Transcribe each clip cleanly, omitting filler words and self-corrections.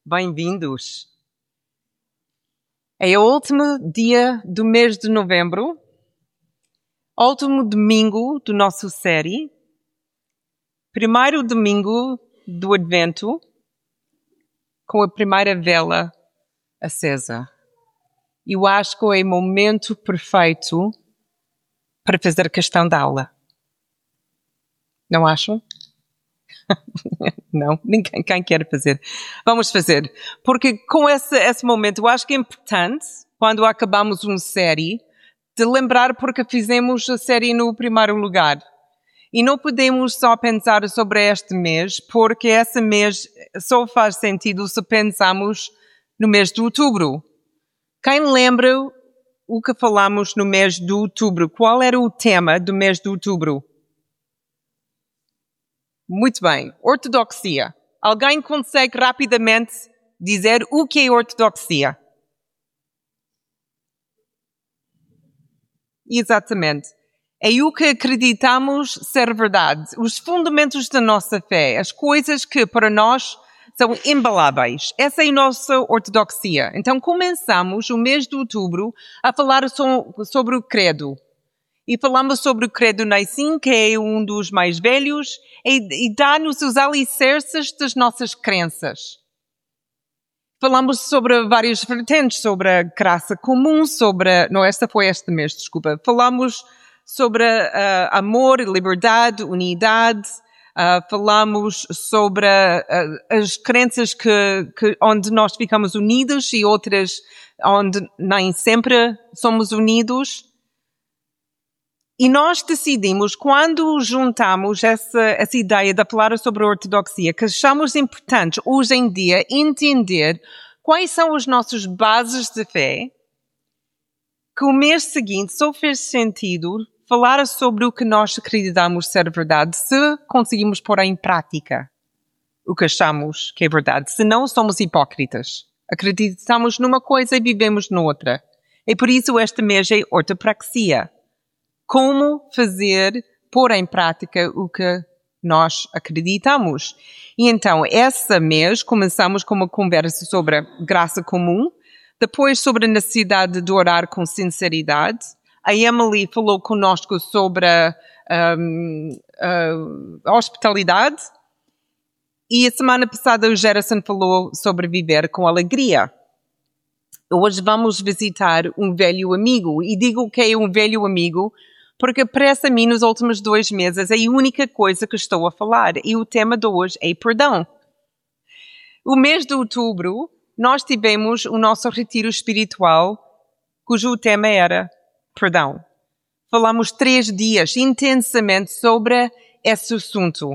Bem-vindos. É o último dia do mês de novembro, último domingo do nosso série, primeiro domingo do Advento, com a primeira vela acesa. Eu acho que é o momento perfeito para fazer questão da aula. Não acham? Não, ninguém quer fazer. Vamos fazer. Porque com esse momento, eu acho que é importante, quando acabamos uma série, de lembrar porque fizemos a série no primeiro lugar. E não podemos só pensar sobre este mês, porque esse mês só faz sentido se pensamos no mês de outubro. Quem lembra o que falamos no mês de outubro? Qual era o tema do mês de outubro? Muito bem, ortodoxia. Alguém consegue rapidamente dizer o que é ortodoxia? Exatamente. É o que acreditamos ser verdade, os fundamentos da nossa fé, as coisas que para nós são imbaláveis. Essa é a nossa ortodoxia. Então começamos o mês de outubro a falar sobre o credo. E falamos sobre o credo Nicene, que é um dos mais velhos, e dá-nos os alicerces das nossas crenças. Falamos sobre várias vertentes, sobre a graça comum, Não, esta foi este mês, desculpa. Falamos sobre amor, liberdade, unidade. Falamos sobre as crenças onde nós ficamos unidos e outras onde nem sempre somos unidos. E nós decidimos, quando juntamos essa ideia de falar sobre a ortodoxia, que achamos importante hoje em dia entender quais são as nossas bases de fé, que o mês seguinte só fez sentido falar sobre o que nós acreditamos ser verdade, se conseguimos pôr em prática o que achamos que é verdade. Se não, somos hipócritas. Acreditamos numa coisa e vivemos noutra. E por isso este mês é ortopraxia. Como pôr em prática o que nós acreditamos. E então, esse mês, começamos com uma conversa sobre a graça comum, depois sobre a necessidade de orar com sinceridade. A Emily falou conosco sobre a hospitalidade. E a semana passada o Gerson falou sobre viver com alegria. Hoje vamos visitar um velho amigo. E digo que é um velho amigo porque para mim, nos últimos 2 meses, é a única coisa que estou a falar. E o tema de hoje é perdão. O mês de outubro, nós tivemos o nosso retiro espiritual, cujo tema era perdão. Falamos 3 dias intensamente sobre esse assunto.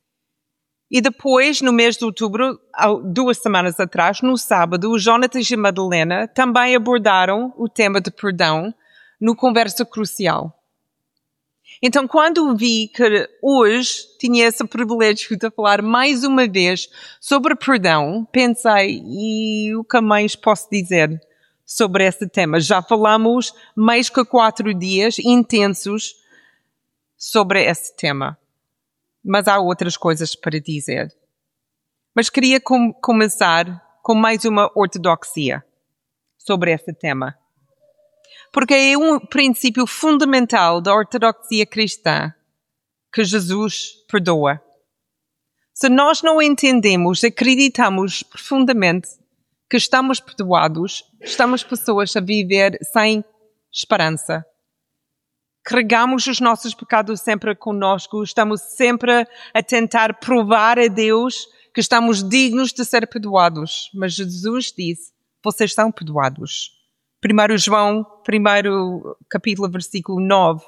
E depois, no mês de outubro, 2 semanas atrás, no sábado, o Jonathan e a Madalena também abordaram o tema de perdão no Conversa Crucial. Então, quando vi que hoje tinha esse privilégio de falar mais uma vez sobre perdão, pensei, e o que mais posso dizer sobre esse tema? Já falamos mais que 4 dias intensos sobre esse tema. Mas há outras coisas para dizer. Mas queria começar com mais uma ortodoxia sobre esse tema. Porque é um princípio fundamental da ortodoxia cristã que Jesus perdoa. Se nós não entendemos, acreditamos profundamente que estamos perdoados, estamos pessoas a viver sem esperança. Carregamos os nossos pecados sempre conosco, estamos sempre a tentar provar a Deus que estamos dignos de ser perdoados. Mas Jesus disse, vocês são perdoados. 1 João, 1 capítulo, versículo 9.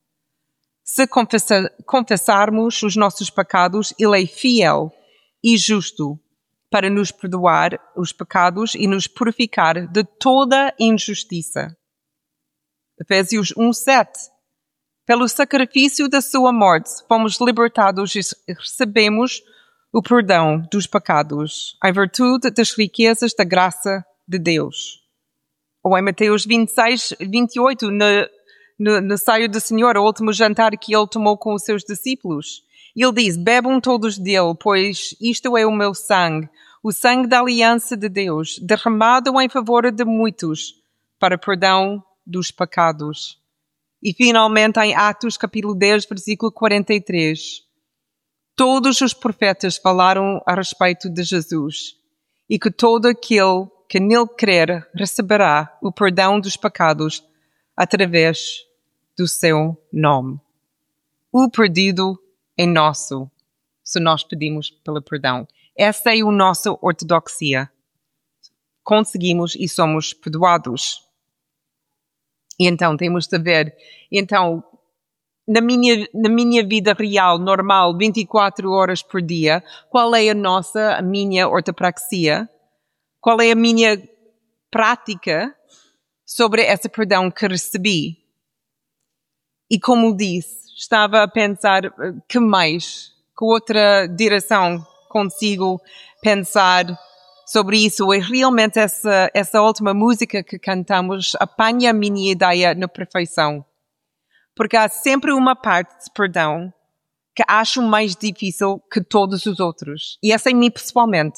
Se confessarmos os nossos pecados, Ele é fiel e justo para nos perdoar os pecados e nos purificar de toda injustiça. Efésios 1:7. Pelo sacrifício da sua morte, fomos libertados e recebemos o perdão dos pecados, em virtude das riquezas da graça de Deus. Ou em Mateus 26:28, no seio do Senhor, o último jantar que Ele tomou com os seus discípulos. Ele diz, bebam todos dele, pois isto é o meu sangue, o sangue da aliança de Deus, derramado em favor de muitos, para perdão dos pecados. E finalmente em Atos capítulo 10, versículo 43, todos os profetas falaram a respeito de Jesus, e que todo aquele que nele crer receberá o perdão dos pecados através do seu nome. O perdido é nosso, se nós pedimos pelo perdão. Essa é a nossa ortodoxia. Conseguimos e somos perdoados. E então temos de ver, na minha vida real, normal, 24 horas por dia, qual é a minha ortopraxia? Qual é a minha prática sobre esse perdão que recebi? E como disse, estava a pensar que outra direção consigo pensar sobre isso. E realmente essa última música que cantamos apanha a minha ideia na perfeição. Porque há sempre uma parte de perdão que acho mais difícil que todos os outros. E essa é mim pessoalmente.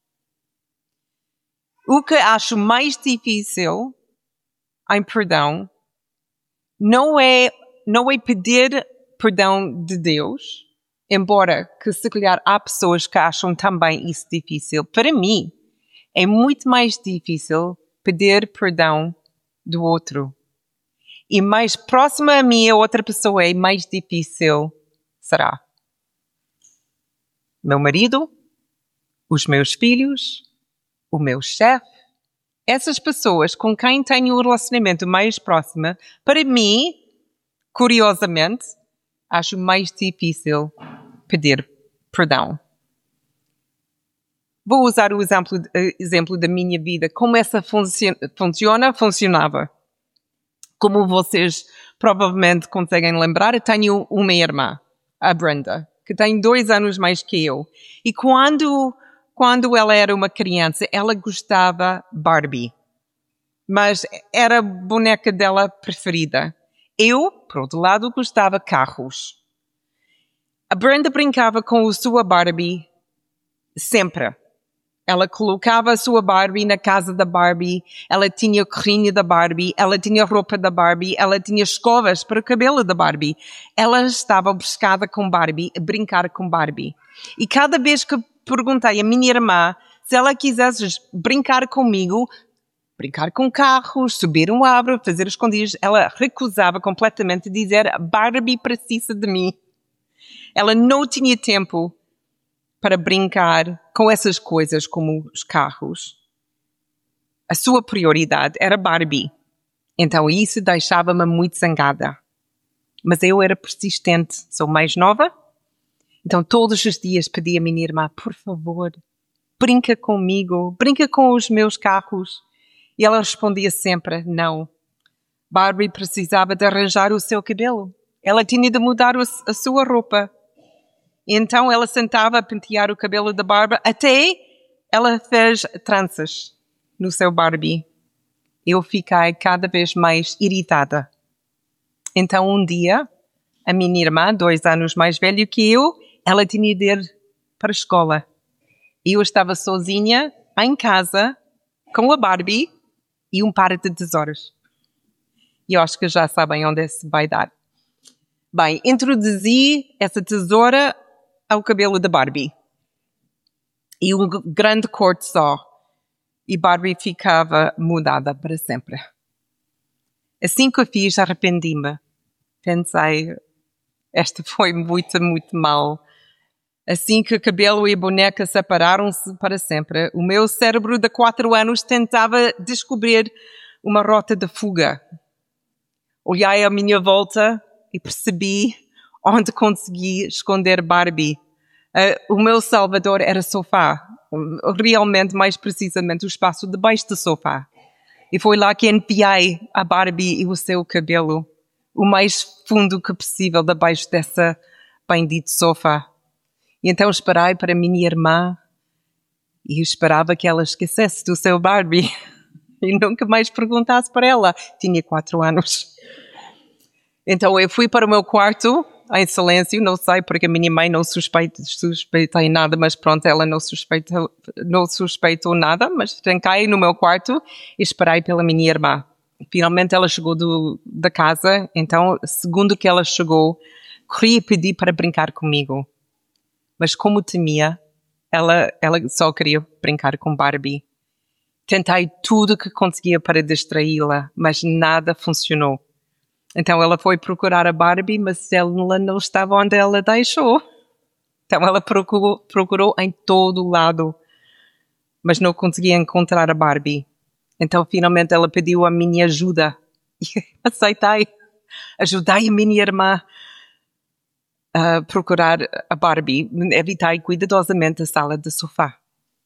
O que acho mais difícil em perdão não é pedir perdão de Deus, embora que se calhar há pessoas que acham também isso difícil. Para mim, é muito mais difícil pedir perdão do outro. E mais próxima a mim a outra pessoa é mais difícil será meu marido, os meus filhos, o meu chefe. Essas pessoas com quem tenho um relacionamento mais próximo, para mim, curiosamente, acho mais difícil pedir perdão. Vou usar o exemplo da minha vida. Como essa funcionava. Como vocês provavelmente conseguem lembrar, eu tenho uma irmã, a Brenda, que tem 2 anos mais que eu. E quando ela era uma criança, ela gostava Barbie. Mas era a boneca dela preferida. Eu, por outro lado, gostava carros. A Brenda brincava com a sua Barbie sempre. Ela colocava a sua Barbie na casa da Barbie, ela tinha o carrinho da Barbie, ela tinha a roupa da Barbie, ela tinha escovas para o cabelo da Barbie. Ela estava obcecada com Barbie, a brincar com Barbie. E cada vez que perguntei à minha irmã se ela quisesse brincar comigo, brincar com carros, subir um árvore, fazer escondidas, ela recusava completamente dizer Barbie precisa de mim. Ela não tinha tempo para brincar com essas coisas como os carros. A sua prioridade era Barbie. Então isso deixava-me muito zangada. Mas eu era persistente, sou mais nova. Então todos os dias pedia à minha irmã, por favor, brinca comigo, brinca com os meus carros. E ela respondia sempre, não. Barbie precisava de arranjar o seu cabelo. Ela tinha de mudar a sua roupa. Então ela sentava a pentear o cabelo da Barbie até ela fez tranças no seu Barbie. Eu fiquei cada vez mais irritada. Então um dia, a minha irmã, 2 anos mais velha que eu, ela tinha de ir para a escola. E eu estava sozinha em casa com a Barbie e um par de tesouros. E eu acho que já sabem onde se vai dar. Bem, introduzi essa tesoura ao cabelo da Barbie. E um grande corte só. E Barbie ficava mudada para sempre. Assim que eu fiz, arrependi-me. Pensei, esta foi muito, muito mal. Assim que o cabelo e a boneca separaram-se para sempre, o meu cérebro de 4 anos tentava descobrir uma rota de fuga. Olhei à minha volta e percebi onde consegui esconder Barbie. O meu salvador era sofá. Realmente, mais precisamente, o espaço debaixo do sofá. E foi lá que enfiei a Barbie e o seu cabelo, o mais fundo que possível, debaixo dessa bendito sofá. E então esperei para a minha irmã e esperava que ela esquecesse do seu Barbie e nunca mais perguntasse para ela. Tinha 4 anos. Então eu fui para o meu quarto, em silêncio, não sei, porque a minha mãe não suspeitei nada, mas pronto, ela não suspeitou nada, mas tranquei no meu quarto e esperei pela minha irmã. Finalmente ela chegou da casa, então, segundo que ela chegou, queria pedir para brincar comigo. Mas como temia, ela só queria brincar com Barbie. Tentei tudo que conseguia para distraí-la, mas nada funcionou. Então ela foi procurar a Barbie, mas ela não estava onde ela deixou. Então ela procurou em todo lado, mas não conseguia encontrar a Barbie. Então finalmente ela pediu a minha ajuda. E aceitei. Ajudei a minha irmã a procurar a Barbie. Evitei cuidadosamente a sala de sofá.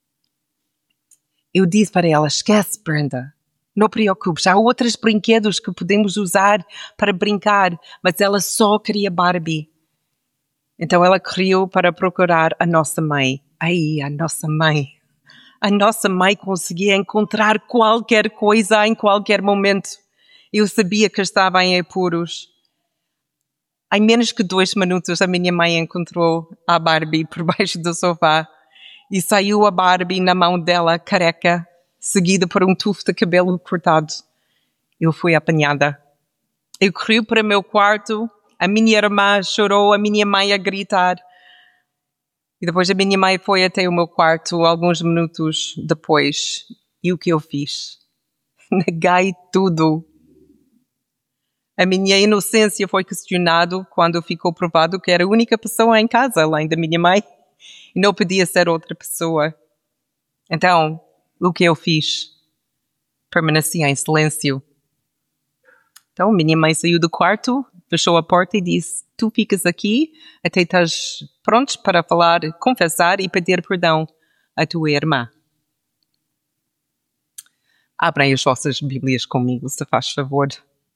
Eu disse para ela, esquece, Brenda. Não preocupes, há outros brinquedos que podemos usar para brincar, mas ela só queria Barbie. Então ela correu para procurar a nossa mãe. A nossa mãe. A nossa mãe conseguia encontrar qualquer coisa em qualquer momento. Eu sabia que estava em apuros. Em menos que 2 minutos, a minha mãe encontrou a Barbie por baixo do sofá e saiu a Barbie na mão dela, careca, seguida por um tufo de cabelo cortado. Eu fui apanhada. Eu corri para o meu quarto, a minha irmã chorou, a minha mãe a gritar. E depois a minha mãe foi até o meu quarto alguns minutos depois. E o que eu fiz? Neguei tudo. A minha inocência foi questionada quando ficou provado que era a única pessoa em casa, além da minha mãe, e não podia ser outra pessoa. Então, o que eu fiz? Permaneci em silêncio. Então, minha mãe saiu do quarto, fechou a porta e disse, tu ficas aqui até estás prontos para falar, confessar e pedir perdão à tua irmã. Abrem as vossas Bíblias comigo, se faz favor.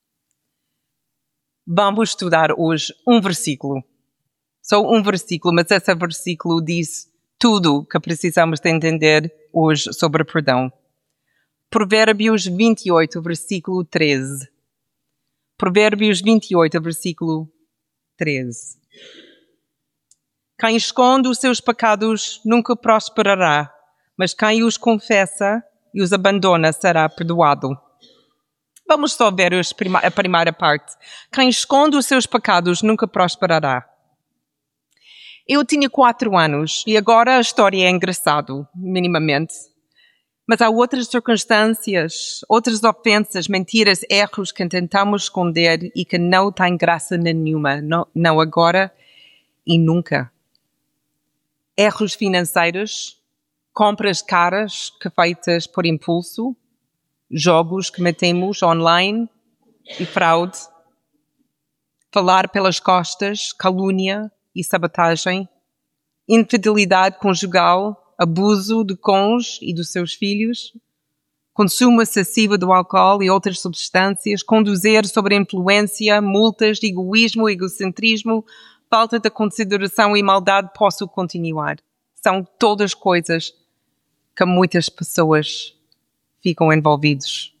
Vamos estudar hoje um versículo. Só um versículo, mas esse versículo diz tudo que precisamos de entender hoje sobre perdão. Provérbios 28, versículo 13. Provérbios 28, versículo 13. Quem esconde os seus pecados nunca prosperará, mas quem os confessa e os abandona será perdoado. Vamos só ver a primeira parte. Quem esconde os seus pecados nunca prosperará. Eu tinha 4 anos e agora a história é engraçada, minimamente. Mas há outras circunstâncias, outras ofensas, mentiras, erros que tentamos esconder e que não têm graça nenhuma, não agora e nunca. Erros financeiros, compras caras feitas por impulso, jogos que metemos online e fraude, falar pelas costas, calúnia e sabotagem, infidelidade conjugal, abuso do cônjuge e dos seus filhos, consumo excessivo do álcool e outras substâncias, conduzir sob influência, multas, egoísmo, egocentrismo, falta de consideração e maldade, posso continuar. São todas coisas que muitas pessoas ficam envolvidos.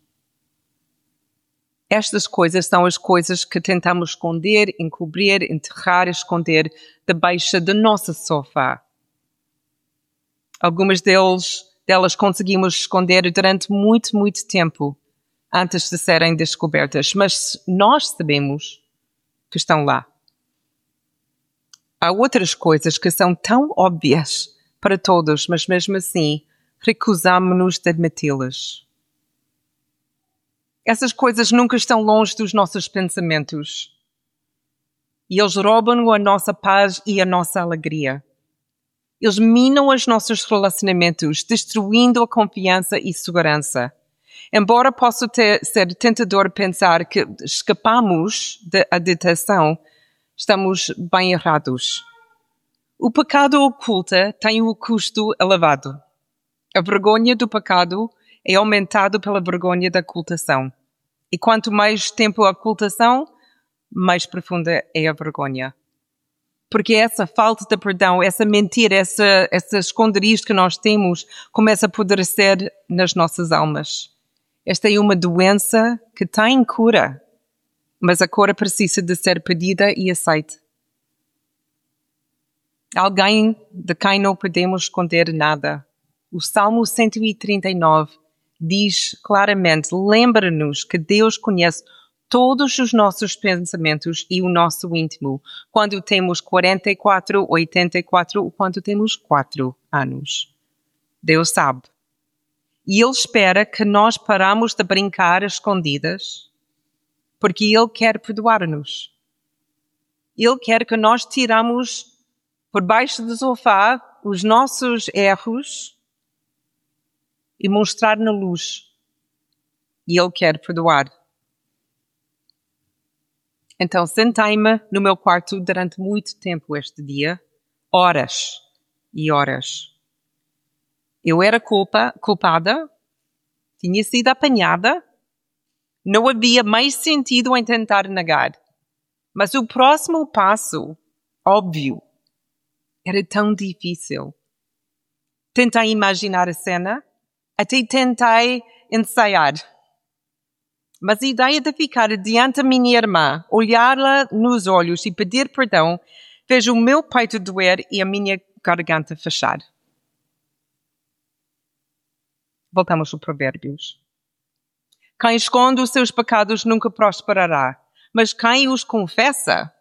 Estas coisas são as coisas que tentamos esconder, encobrir, enterrar, esconder debaixo do nosso sofá. Algumas delas conseguimos esconder durante muito, muito tempo antes de serem descobertas, mas nós sabemos que estão lá. Há outras coisas que são tão óbvias para todos, mas mesmo assim recusamos-nos de admiti-las. Essas coisas nunca estão longe dos nossos pensamentos. E eles roubam a nossa paz e a nossa alegria. Eles minam os nossos relacionamentos, destruindo a confiança e segurança. Embora possa ser tentador pensar que escapamos da tentação, estamos bem errados. O pecado oculto tem um custo elevado. A vergonha do pecado é aumentado pela vergonha da ocultação. E quanto mais tempo a ocultação, mais profunda é a vergonha. Porque essa falta de perdão, essa mentira, essa esconderijo que nós temos, começa a apodrecer nas nossas almas. Esta é uma doença que tem cura, mas a cura precisa de ser pedida e aceita. Alguém de quem não podemos esconder nada. O Salmo 139 diz claramente, lembra-nos que Deus conhece todos os nossos pensamentos e o nosso íntimo, quando temos 44, 84 ou quando temos 4 anos. Deus sabe. E Ele espera que nós paramos de brincar às escondidas, porque Ele quer perdoar-nos. Ele quer que nós tiramos por baixo do sofá os nossos erros e mostrar na luz. E Ele quer perdoar. Então, sentei-me no meu quarto durante muito tempo este dia, horas e horas. Eu era culpada, tinha sido apanhada, não havia mais sentido em tentar negar. Mas o próximo passo, óbvio, era tão difícil. Tentei imaginar a cena, até tentei ensaiar. Mas a ideia de ficar diante da minha irmã, olhá-la nos olhos e pedir perdão, fez o meu peito doer e a minha garganta fechar. Voltamos ao Provérbios. Quem esconde os seus pecados nunca prosperará, mas quem os confessa,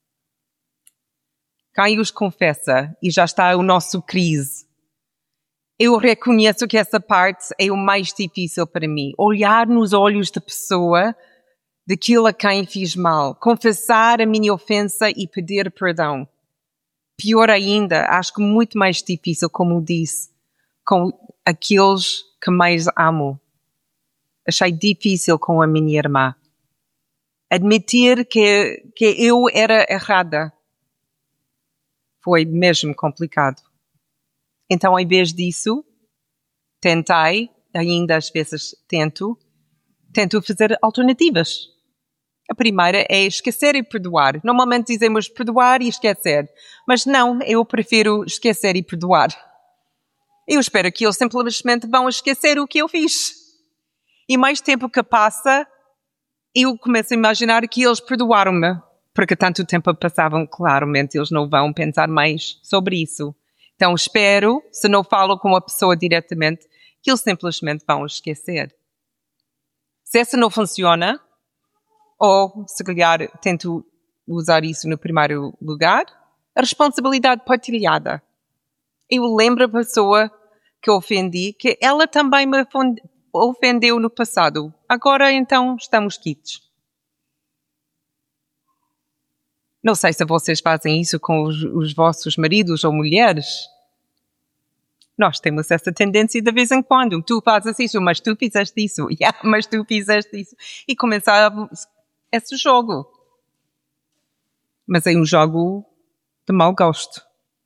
e já está o nosso crise. Eu reconheço que essa parte é o mais difícil para mim. Olhar nos olhos da pessoa, daquilo a quem fiz mal. Confessar a minha ofensa e pedir perdão. Pior ainda, acho que muito mais difícil, como disse, com aqueles que mais amo. Achei difícil com a minha irmã. Admitir que eu era errada foi mesmo complicado. Então, em vez disso, tentei, ainda às vezes tento fazer alternativas. A primeira é esquecer e perdoar. Normalmente dizemos perdoar e esquecer. Mas não, eu prefiro esquecer e perdoar. Eu espero que eles simplesmente vão esquecer o que eu fiz. E mais tempo que passa, eu começo a imaginar que eles perdoaram-me. Porque tanto tempo passavam, claramente eles não vão pensar mais sobre isso. Então espero, se não falo com a pessoa diretamente, que eles simplesmente vão esquecer. Se essa não funciona, ou se calhar tento usar isso no primeiro lugar, a responsabilidade partilhada. Eu lembro a pessoa que ofendi, que ela também me ofendeu no passado. Agora então estamos quites. Não sei se vocês fazem isso com os vossos maridos ou mulheres. Nós temos essa tendência de vez em quando. Tu fazes isso, mas tu fizeste isso. Mas tu fizeste isso. E começava esse jogo. Mas é um jogo de mau gosto.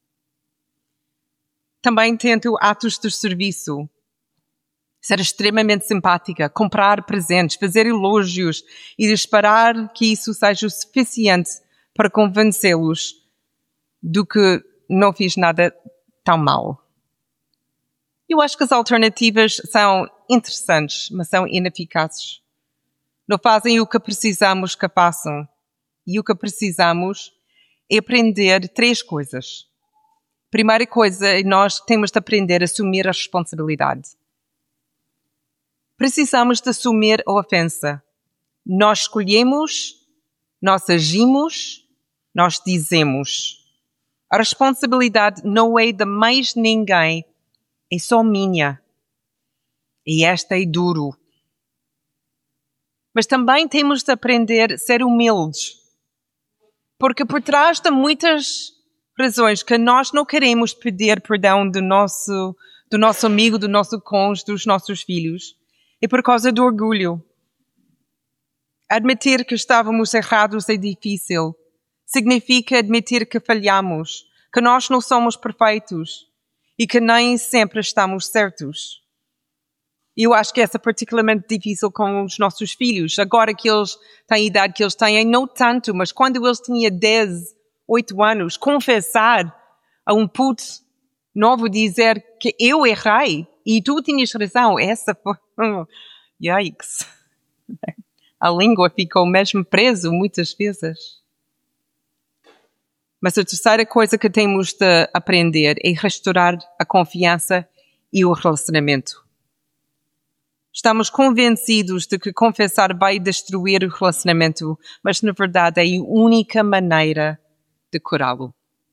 Também tento atos de serviço. Ser extremamente simpática, comprar presentes, fazer elogios e esperar que isso seja o suficiente para convencê-los do que não fiz nada tão mal. Eu acho que as alternativas são interessantes, mas são ineficazes. Não fazem o que precisamos que façam. E o que precisamos é aprender 3 coisas. Primeira coisa, nós temos de aprender a assumir a responsabilidade. Precisamos de assumir a ofensa. Nós escolhemos, nós agimos, nós dizemos. A responsabilidade não é de mais ninguém, é só minha. E esta é duro. Mas também temos de aprender a ser humildes. Porque por trás de muitas razões que nós não queremos pedir perdão do nosso amigo, do nosso cônjuge, dos nossos filhos, é por causa do orgulho. Admitir que estávamos errados é difícil. Significa admitir que falhamos, que nós não somos perfeitos e que nem sempre estamos certos. Eu acho que essa é particularmente difícil com os nossos filhos. Agora que eles têm a idade que eles têm, não tanto, mas quando eles tinham 10, 8 anos, confessar a um puto novo, dizer que eu errei e tu tinhas razão, essa foi... Yikes. A língua ficou mesmo preso muitas vezes. Mas a terceira coisa que temos de aprender é restaurar a confiança e o relacionamento. Estamos convencidos de que confessar vai destruir o relacionamento, mas na verdade é a única maneira de curá-lo.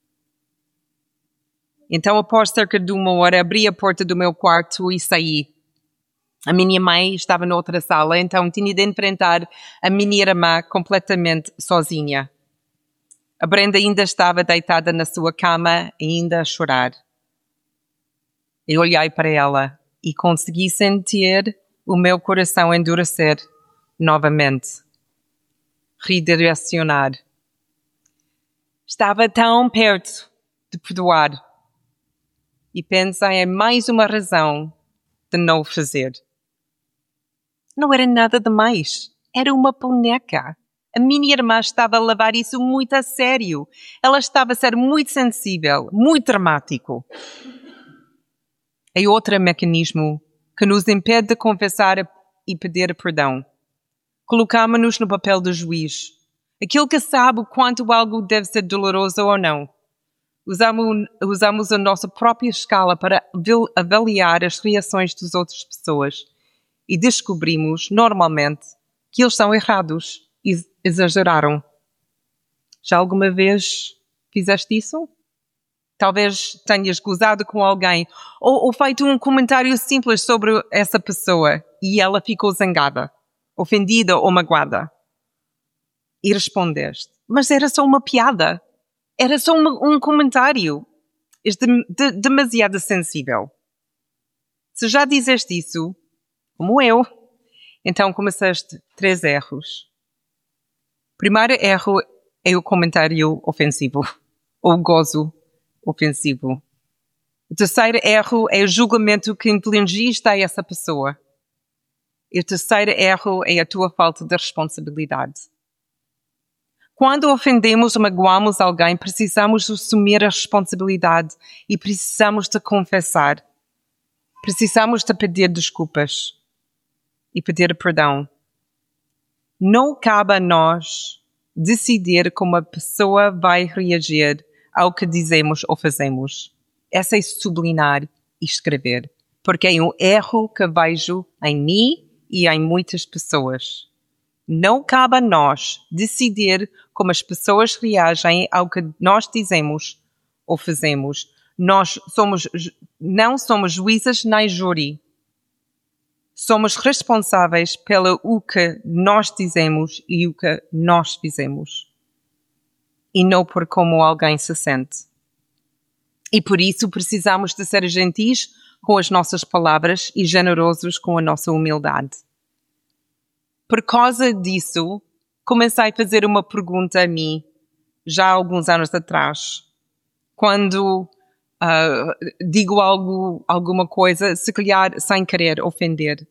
Então, após cerca de 1 hora, abri a porta do meu quarto e saí. A minha mãe estava noutra sala, então tinha de enfrentar a minha irmã completamente sozinha. A Brenda ainda estava deitada na sua cama, ainda a chorar. Eu olhei para ela e consegui sentir o meu coração endurecer novamente. Redirecionar. Estava tão perto de perdoar. E pensei em mais uma razão de não o fazer. Não era nada demais. Era uma boneca. A minha irmã estava a levar isso muito a sério. Ela estava a ser muito sensível, muito dramático. É outro mecanismo que nos impede de confessar e pedir perdão. Colocamos-nos no papel do juiz. Aquele que sabe o quanto algo deve ser doloroso ou não. Usamos a nossa própria escala para avaliar as reações das outras pessoas e descobrimos, normalmente, que eles são errados e exageraram. Já alguma vez fizeste isso? Talvez tenhas gozado com alguém ou feito um comentário simples sobre essa pessoa e ela ficou zangada, ofendida ou magoada. E respondeste, mas era só uma piada. Era só um comentário. És demasiado sensível. Se já dizeste isso, como eu, então começaste 3 erros. O primeiro erro é o comentário ofensivo, ou o gozo ofensivo. O terceiro erro é o julgamento que infligiste a essa pessoa. E o terceiro erro é a tua falta de responsabilidade. Quando ofendemos ou magoamos alguém, precisamos assumir a responsabilidade e precisamos de confessar. Precisamos de pedir desculpas e pedir perdão. Não cabe a nós decidir como a pessoa vai reagir ao que dizemos ou fazemos. Essa é sublinhar e escrever, porque é um erro que vejo em mim e em muitas pessoas. Não cabe a nós decidir como as pessoas reagem ao que nós dizemos ou fazemos. Nós não somos juízes nem júri. Somos responsáveis pelo que nós dizemos e o que nós fizemos. E não por como alguém se sente. E por isso precisamos de ser gentis com as nossas palavras e generosos com a nossa humildade. Por causa disso, comecei a fazer uma pergunta a mim, já há alguns anos atrás. Quando digo alguma coisa, se calhar sem querer ofender.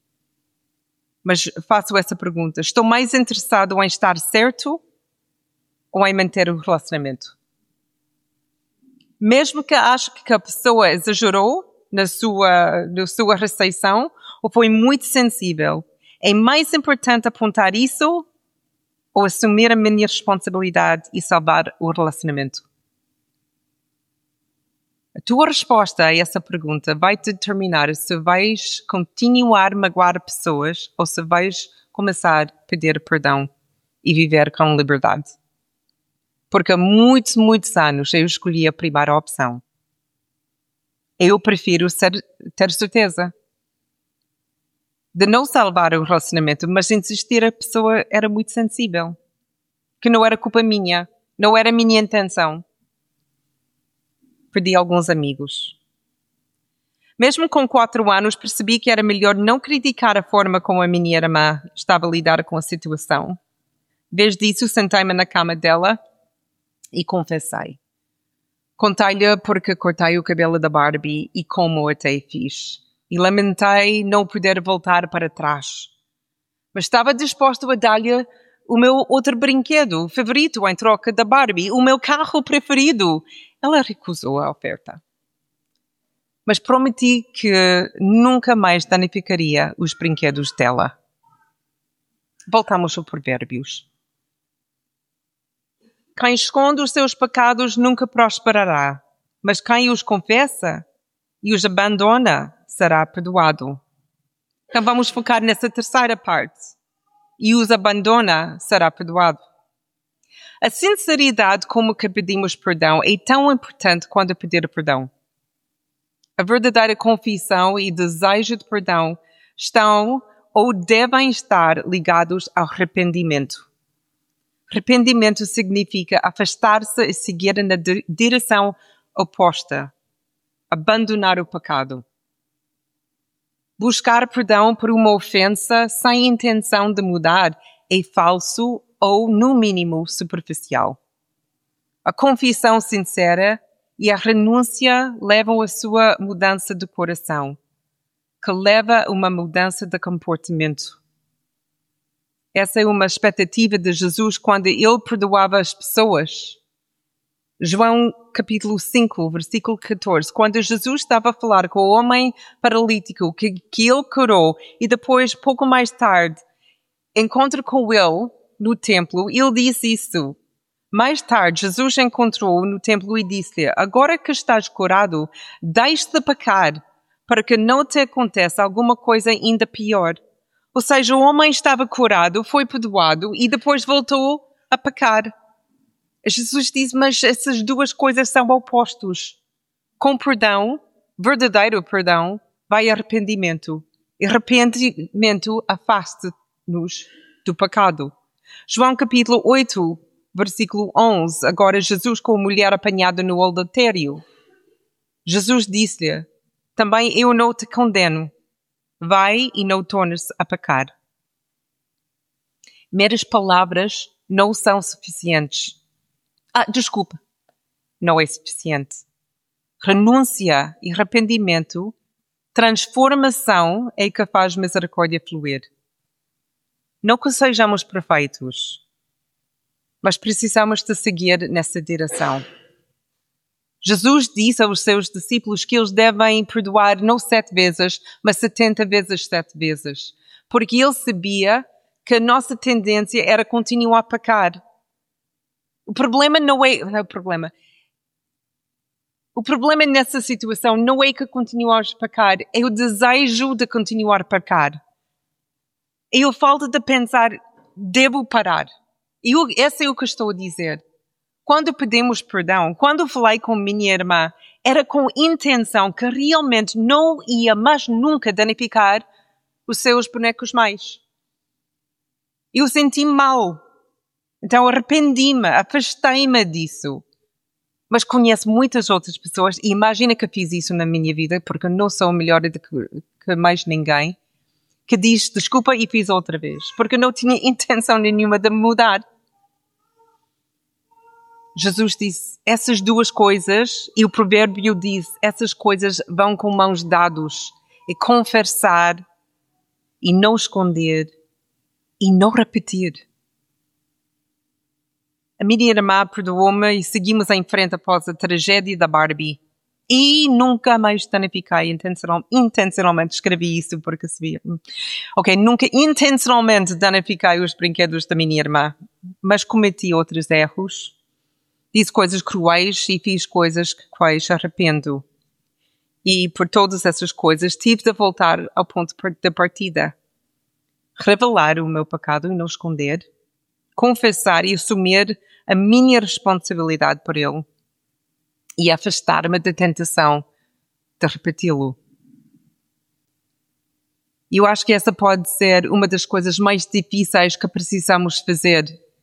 Mas faço essa pergunta. Estou mais interessado em estar certo ou em manter o relacionamento? Mesmo que acho que a pessoa exagerou na sua recepção ou foi muito sensível, é mais importante apontar isso ou assumir a minha responsabilidade e salvar o relacionamento? A tua resposta a essa pergunta vai determinar se vais continuar a magoar pessoas ou se vais começar a pedir perdão e viver com liberdade. Porque há muitos, muitos anos eu escolhi a primeira opção. Eu prefiro ter certeza de não salvar o relacionamento, mas insistir a pessoa era muito sensível. Que não era culpa minha, não era minha intenção. Perdi alguns amigos. Mesmo com 4 anos, percebi que era melhor não criticar a forma como a minha irmã estava a lidar com a situação. Em vez disso, sentei-me na cama dela e confessei. Contei-lhe porque cortei o cabelo da Barbie e como até fiz. E lamentei não poder voltar para trás. Mas estava disposto a dar-lhe o meu outro brinquedo favorito em troca da Barbie, o meu carro preferido. Ela recusou a oferta. Mas prometi que nunca mais danificaria os brinquedos dela. Voltamos aos provérbios. Quem esconde os seus pecados nunca prosperará, mas quem os confessa e os abandona será perdoado. Então vamos focar nessa terceira parte. E os abandona será perdoado. A sinceridade como que pedimos perdão é tão importante quanto pedir perdão. A verdadeira confissão e desejo de perdão estão ou devem estar ligados ao arrependimento. Arrependimento significa afastar-se e seguir na direção oposta, abandonar o pecado. Buscar perdão por uma ofensa sem intenção de mudar é falso ou, no mínimo, superficial. A confissão sincera e a renúncia levam a sua mudança de coração, que leva a uma mudança de comportamento. Essa é uma expectativa de Jesus quando ele perdoava as pessoas. João capítulo 5, versículo 14, quando Jesus estava a falar com o homem paralítico que ele curou e depois, pouco mais tarde, encontra com ele no templo, ele disse isso. Mais tarde, Jesus encontrou-o no templo e disse-lhe: agora que estás curado, deixe de pecar, para que não te aconteça alguma coisa ainda pior. Ou seja, o homem estava curado, foi perdoado e depois voltou a pecar. Jesus diz, mas essas duas coisas são opostos. Com perdão, verdadeiro perdão, vai arrependimento. E arrependimento afasta-nos do pecado. João capítulo 8, versículo 11. Agora Jesus com a mulher apanhada no adultério. Jesus disse-lhe, também eu não te condeno. Vai e não tornes a pecar. Meras palavras não são suficientes. Desculpa, não é suficiente. Renúncia e arrependimento, transformação é que faz misericórdia fluir. Não que sejamos perfeitos, mas precisamos de seguir nessa direção. Jesus disse aos seus discípulos que eles devem perdoar não 7 vezes, mas 70 vezes 7 vezes. Porque ele sabia que a nossa tendência era continuar a pecar. O problema nessa situação não é que continuamos a pecar, é o desejo de continuar a pecar. É a falta de pensar, devo parar. Esse é o que estou a dizer. Quando pedimos perdão, quando falei com minha irmã, era com intenção que realmente não ia mais nunca danificar os seus bonecos mais. Eu senti-me mal. Então arrependi-me, afastei-me disso. Mas conheço muitas outras pessoas, e imagina que fiz isso na minha vida, porque eu não sou melhor do que mais ninguém, que diz desculpa e fiz outra vez, porque eu não tinha intenção nenhuma de mudar. Jesus disse, essas duas coisas, e o provérbio diz, essas coisas vão com mãos dadas, e confessar, e não esconder, e não repetir. A minha irmã perdoou-me e seguimos em frente após a tragédia da Barbie. E nunca mais danifiquei intencionalmente, escrevi isso porque sabia. Nunca intencionalmente danifiquei os brinquedos da minha irmã, mas cometi outros erros. Disse coisas cruéis e fiz coisas que quais arrependo. E por todas essas coisas tive de voltar ao ponto de partida. Revelar o meu pecado e não esconder. Confessar e assumir a minha responsabilidade por ele. E afastar-me da tentação de repeti-lo. E eu acho que essa pode ser uma das coisas mais difíceis que precisamos fazer.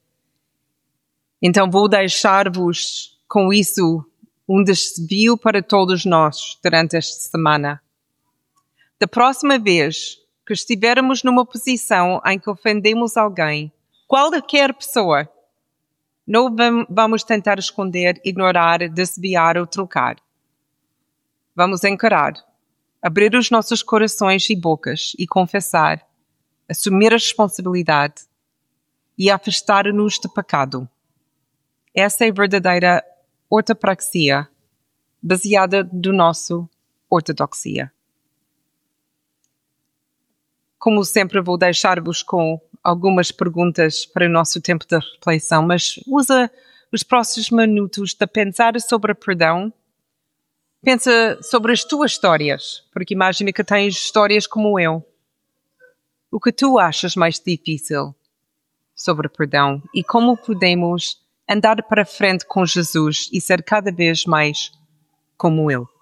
Então vou deixar-vos com isso um desafio para todos nós durante esta semana. Da próxima vez que estivermos numa posição em que ofendemos alguém, qualquer pessoa, não vamos tentar esconder, ignorar, desviar ou trocar. Vamos encarar, abrir os nossos corações e bocas e confessar, assumir a responsabilidade e afastar-nos do pecado. Essa é a verdadeira ortopraxia, baseada do nosso ortodoxia. Como sempre, vou deixar-vos com algumas perguntas para o nosso tempo de reflexão, mas usa os próximos minutos de pensar sobre perdão, pensa sobre as tuas histórias, porque imagina que tens histórias como eu. O que tu achas mais difícil sobre perdão e como podemos andar para frente com Jesus e ser cada vez mais como Ele.